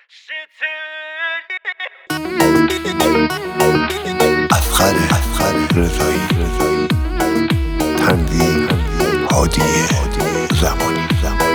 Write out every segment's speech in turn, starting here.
افخر رضایی تنظیم هادی زمانی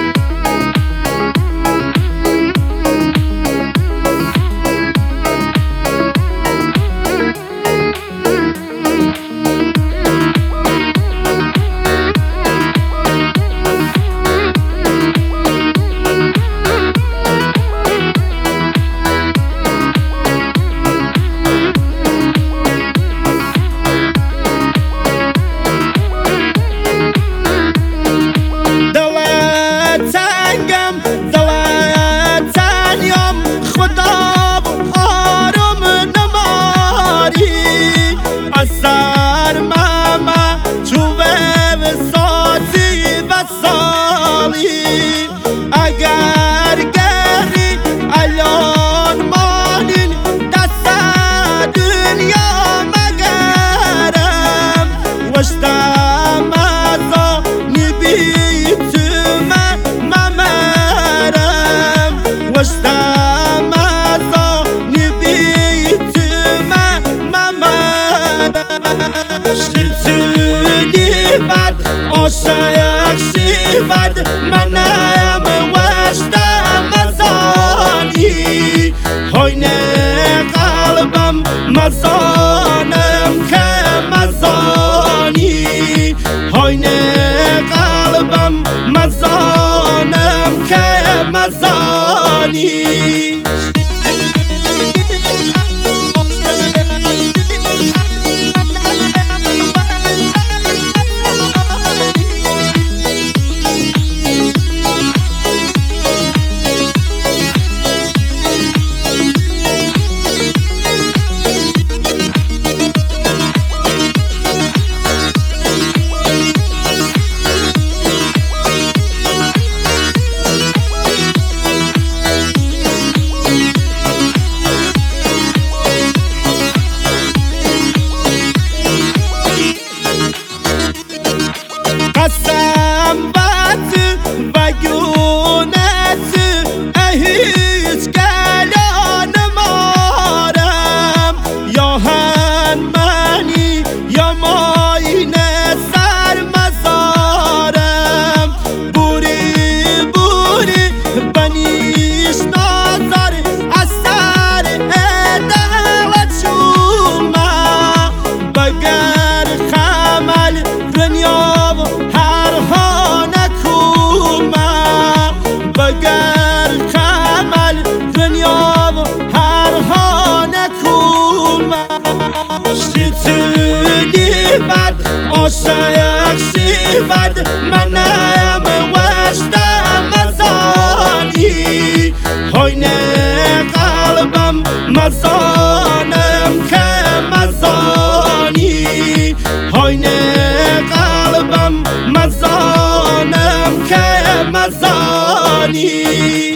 عاشق شیبد منم وشتم مزانی هاین قلبم مزانم که مزانی هاین قلبم مزانم که مزانی قسم بات و گونت هیچ گلان مارم یا هن منی یا ماین سر مزارم بوری بوری بنیش نظر اثر دل چوما بگر خمل دنیا بگر کمل دنیا و هر هانکوم شیطونی بد عاشق شیبد منم وشتم مزانی هاین قلبم مزانم که مزانی هاین قلبم مزانم که مزانی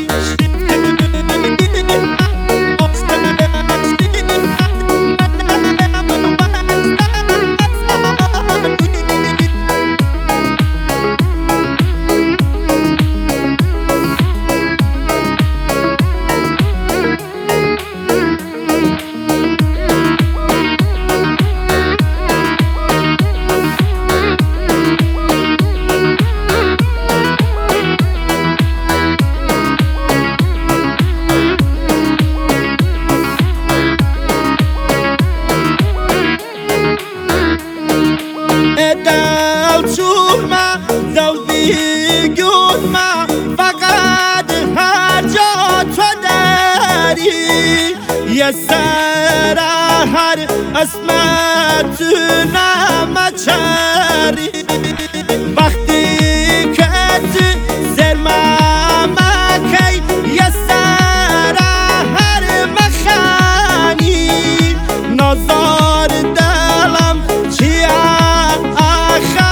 فقط هر جا تو داری یه سر هر اسمت نمچری وقتی که زرممکی یه سر هر مخانی نازار دلم چیه آخه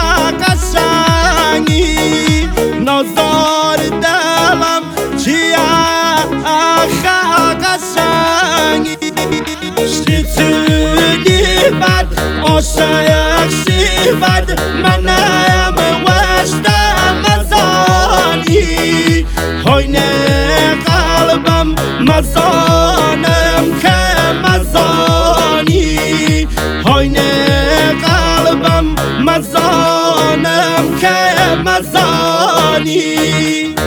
قشنگی نازار دلم چیه آخه قشنگی شیطونی بد عاشق شیبد منم مزانم که مزانی آین قلبم مزانم که مزانی